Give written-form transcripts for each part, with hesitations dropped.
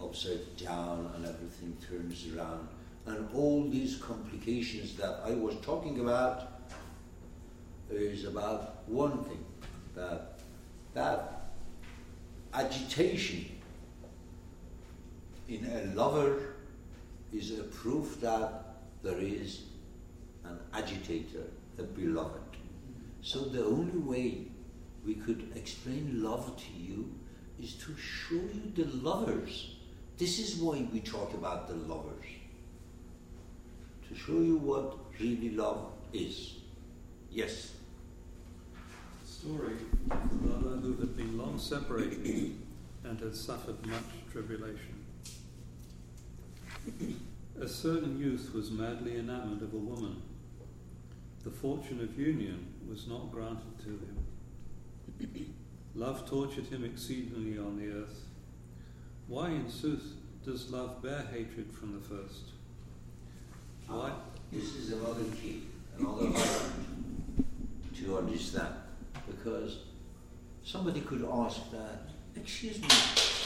upside down and everything turns around. And all these complications that I was talking about is about one thing, that agitation in a lover is a proof that there is an agitator, a beloved. So the only way we could explain love to you is to show you the lovers. This is why we talk about the lovers. To show you what really love is. Yes? Story of the lover who had been long separated and had suffered much tribulation. A certain youth was madly enamoured of a woman. The fortune of union was not granted to him. Love tortured him exceedingly on the earth. Why, in sooth, does love bear hatred from the first? Why? This is another key, another point to understand. Because somebody could ask that, excuse me,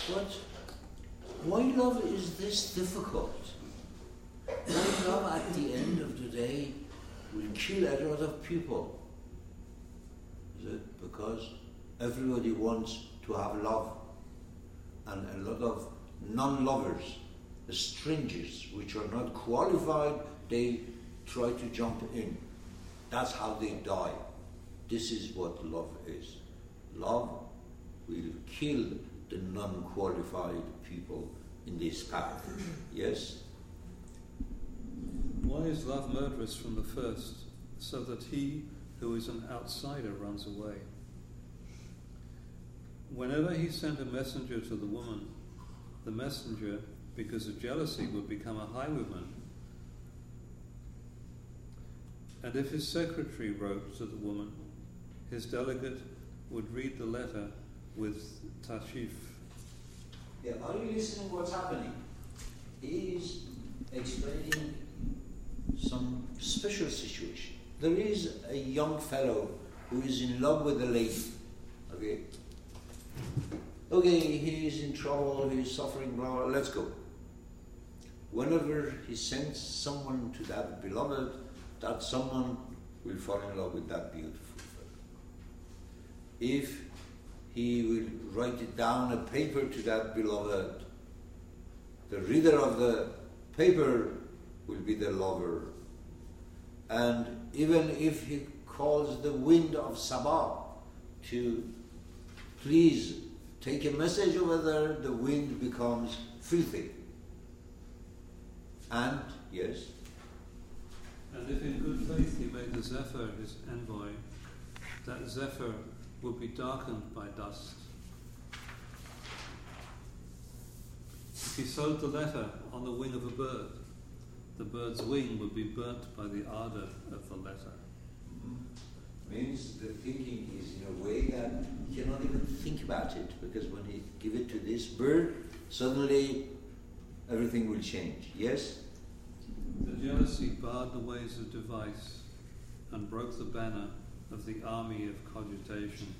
why love is this difficult? Why love at the end of the day will kill a lot of people? Is it because everybody wants to have love, and a lot of non-lovers, the strangers which are not qualified, they try to jump in. That's how they die. This is what love is. Love will kill the non-qualified people in this path. Yes? Why is love murderous from the first, so that he who is an outsider runs away? Whenever he sent a messenger to the woman, the messenger, because of jealousy, would become a highwayman. And if his secretary wrote to the woman, his delegate would read the letter with tashif. Yeah, are you listening what's happening? He is explaining some special situation. There is a young fellow who is in love with a lady. Okay, he is in trouble, he is suffering, blah, blah, let's go. Whenever he sends someone to that beloved, that someone will fall in love with that beautiful fellow. If he will write it down a paper to that beloved, the reader of the paper will be the lover. And even if he calls the wind of Sabah to please take a message over there, the wind becomes filthy. And, yes? And if in good faith he made the Zephyr his envoy, that Zephyr would be darkened by dust. If he sewed the letter on the wing of a bird, the bird's wing would be burnt by the ardour of the letter. Means the thinking is in a way that you cannot even think about it, because when he give it to this bird, suddenly everything will change. Yes? The jealousy barred the ways of device and broke the banner of the army of cogitation.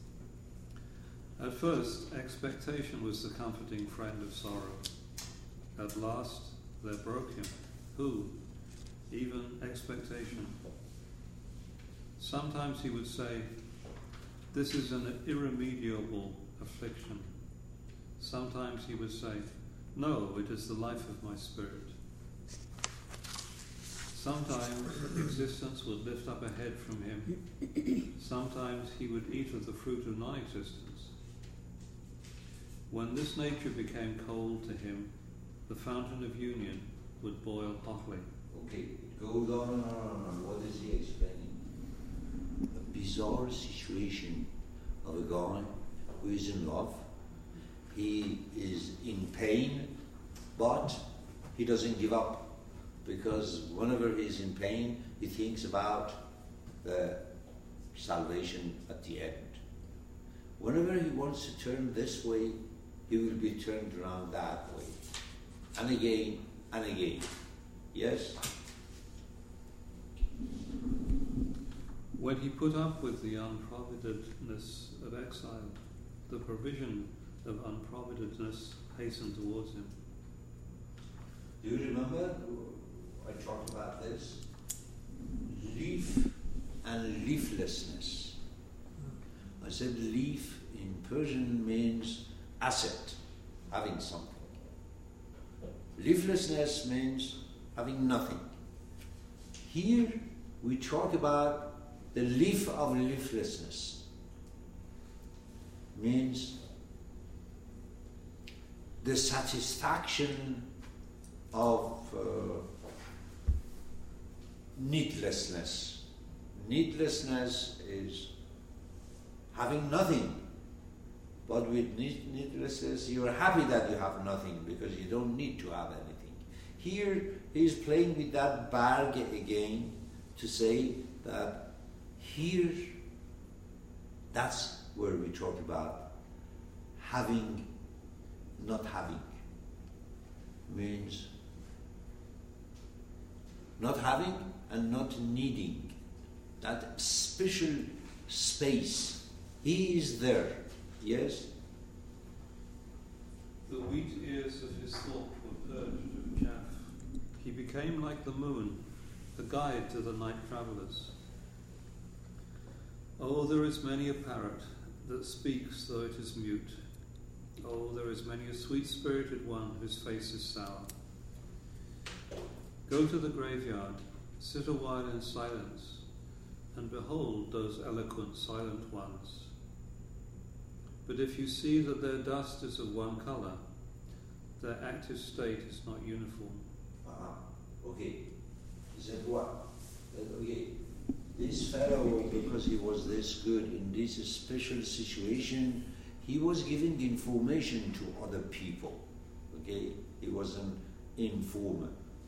At first, expectation was the comforting friend of sorrow. At last, there broke him. Who? Even expectation. Sometimes he would say, "This is an irremediable affliction." Sometimes he would say, "No, it is the life of my spirit." Sometimes existence would lift up a head from him. Sometimes he would eat of the fruit of non-existence. When this nature became cold to him, the fountain of union would boil hotly. Okay, it goes on and on and on. What is he explaining? A bizarre situation of a guy who is in love. He is in pain, but he doesn't give up, because whenever he is in pain, he thinks about the salvation at the end. Whenever he wants to turn this way, he will be turned around that way. And again, and again. Yes? When he put up with the unprovidedness of exile, the provision of unprovidedness hasten towards him. Do you remember? I talked about this. Leaf and leaflessness. I said leaf in Persian means asset, having something. Leaflessness means having nothing. Here we talk about the leaf of leaflessness. Means the satisfaction of needlessness. Needlessness is having nothing. But with needlessness, you are happy that you have nothing because you don't need to have anything. Here, he is playing with that barg again to say that here, that's where we talk about having, not having. Means not having and not needing. That special space. He is there. Yes? The wheat ears of his thought were purged of chaff. He became like the moon, a guide to the night travellers. Oh, there is many a parrot that speaks though it is mute. Oh, there is many a sweet-spirited one whose face is sour. Go to the graveyard, sit a while in silence, and behold those eloquent silent ones. But if you see that their dust is of one colour, their active state is not uniform. Okay. He said what? Okay. This fellow, because he was this good in this special situation, he was giving information to other people. Okay? He was an informer.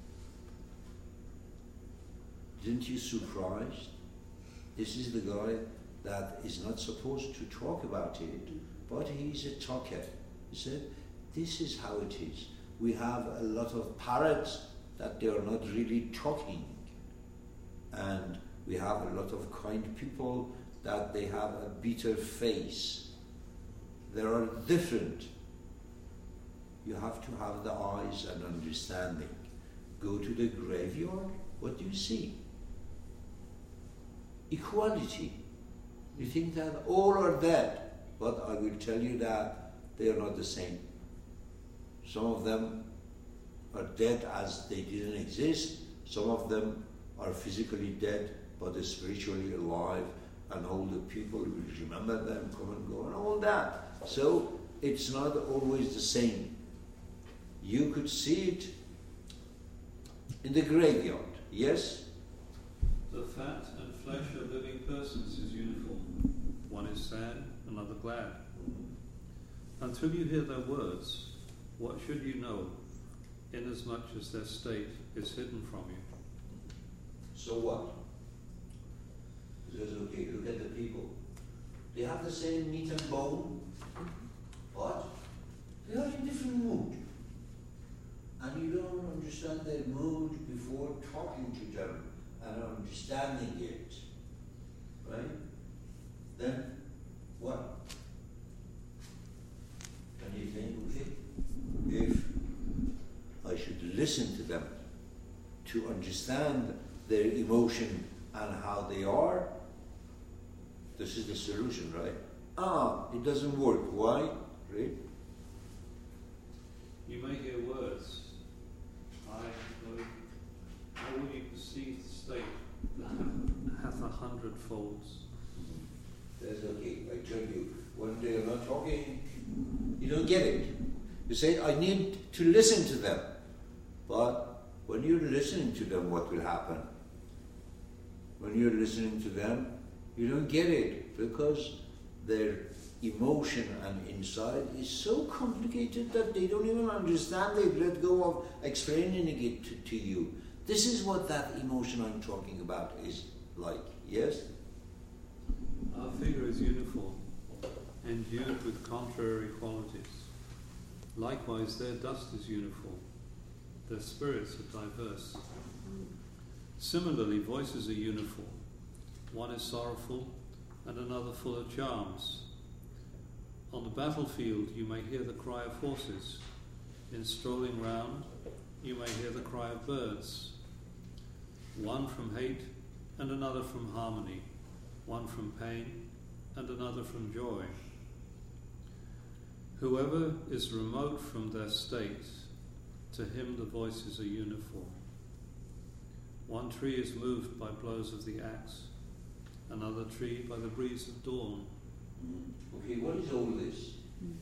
Didn't you surprised? This is the guy that is not supposed to talk about it, but he's a talker. He said, this is how it is. We have a lot of parrots that they are not really talking. And we have a lot of kind people that they have a bitter face. They are different. You have to have the eyes and understanding. Go to the graveyard, what do you see? Equality. You think that all are dead, but I will tell you that they are not the same. Some of them are dead as they didn't exist. Some of them are physically dead, but are spiritually alive, and all the people will remember them, come and go, and all that. So it's not always the same. You could see it in the graveyard, yes? The fat and flesh of living persons is uniform. One is sad, another glad. Until you hear their words, what should you know, inasmuch as their state is hidden from you? So what? He says, okay, look at the people. They have the same meat and bone, but they are in different mood. And you don't understand their mood before talking to them and understanding it. Right? Then what? Can you think, okay, if I should listen to them to understand their emotion and how they are, this is the solution, right? It doesn't work. Why? Right? You may hear words. How will you perceive the state that hath 100 folds? That's okay. I tell you, when they are not talking, you don't get it. You say, I need to listen to them. But when you're listening to them, what will happen? When you're listening to them, you don't get it because their emotion and inside is so complicated that they don't even understand it. Let go of explaining it to you. This is what that emotion I'm talking about is like. Yes? Our figure is uniform, endued with contrary qualities. Likewise, their dust is uniform. Their spirits are diverse. Similarly, voices are uniform. One is sorrowful and another full of charms. On the battlefield you may hear the cry of horses, In strolling round, you may hear the cry of birds, one from hate and another from harmony, one from pain and another from joy. Whoever is remote from their state, to him the voices are uniform. One tree is moved by blows of the axe, another tree by the breeze of dawn. Okay, what is all this?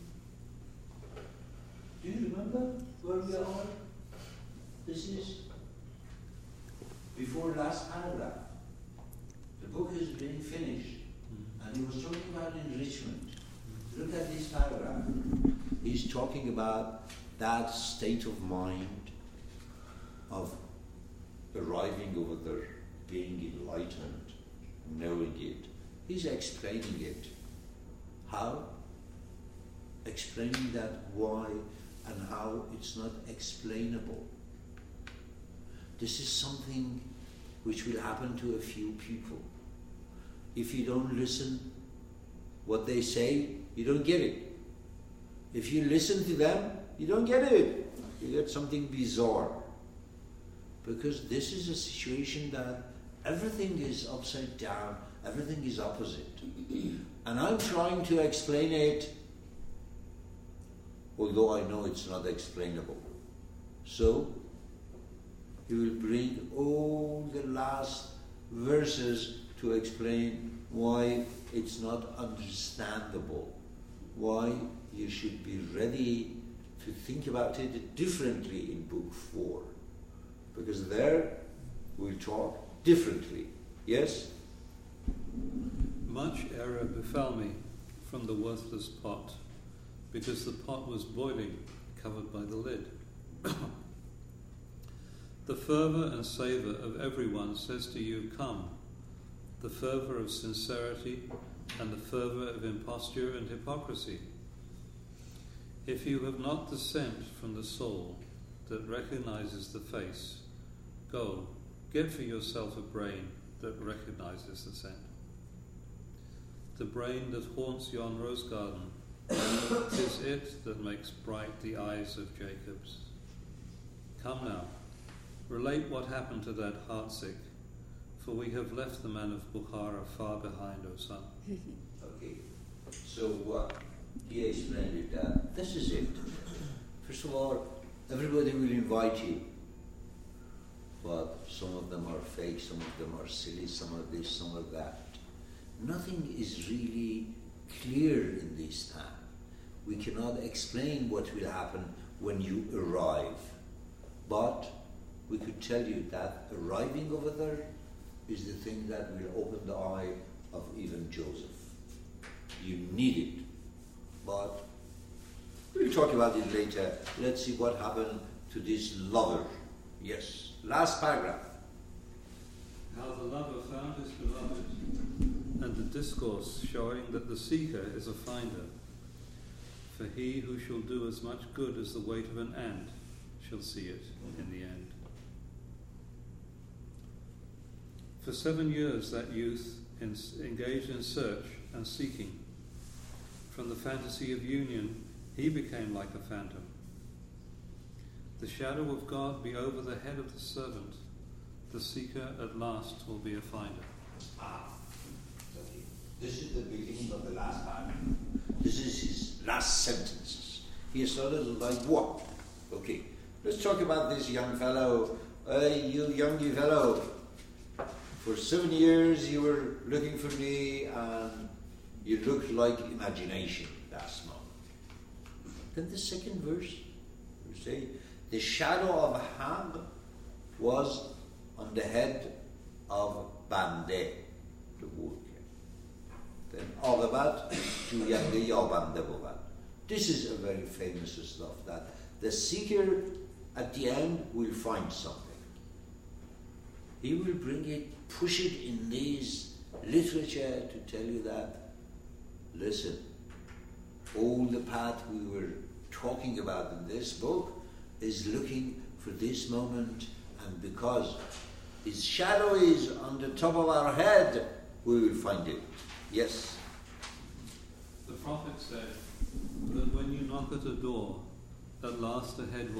Do you remember where we are? This is before last paragraph. The book is being finished, and he was talking about enrichment. Look at this paragraph. He's talking about that state of mind of arriving over there, being enlightened, knowing it. He's explaining it. How? Explaining that why and how it's not explainable. This is something which will happen to a few people. If you don't listen what they say, you don't get it. If you listen to them, you don't get it. You get something bizarre. Because this is a situation that everything is upside down, everything is opposite. And I'm trying to explain it, although I know it's not explainable. So, he will bring all the last verses to explain why it's not understandable, why you should be ready to think about it differently in book 4. Because there we'll talk differently. Yes? Much error befell me from the worthless pot, because the pot was boiling, covered by the lid. The fervour and savour of everyone says to you, come, the fervour of sincerity and the fervour of imposture and hypocrisy. If you have not the scent from the soul that recognizes the face, go, get for yourself a brain that recognizes the scent. The brain that haunts yon rose garden, 'tis it that makes bright the eyes of Jacob's. Come now, relate what happened to that heartsick, for we have left the man of Bukhara far behind, O son. Okay, so he explained it that this is it. First of all, everybody will invite you, but some of them are fake, some of them are silly, some of this, some of that. Nothing is really clear in this time. We cannot explain what will happen when you arrive, but we could tell you that arriving over there is the thing that will open the eye of even Joseph. You need it, but we'll talk about it later. Let's see what happened to this lover. Yes, last paragraph. How the lover found his beloved, and the discourse showing that the seeker is a finder. For he who shall do as much good as the weight of an ant shall see it in the end. For 7 years that youth engaged in search and seeking. From the fantasy of union, he became like a phantom. The shadow of God be over the head of the servant. The seeker at last will be a finder. Okay. This is the beginning of the last paragraph. This is his last sentences. He started like what? Okay, let's talk about this young fellow. You young fellow. For 7 years you were looking for me and you looked like imagination last month. Then the second verse, we say, the shadow of Ham was on the head of Bande, the worker. Then Agabat, Juyande Yabande Bobat. This is a very famous stuff that the seeker at the end will find something. He will bring it, push it in this literature to tell you that, listen, all the path we were talking about in this book is looking for this moment, and because its shadow is on the top of our head, we will find it. Yes? The prophet said that when you knock at a door, At last a head will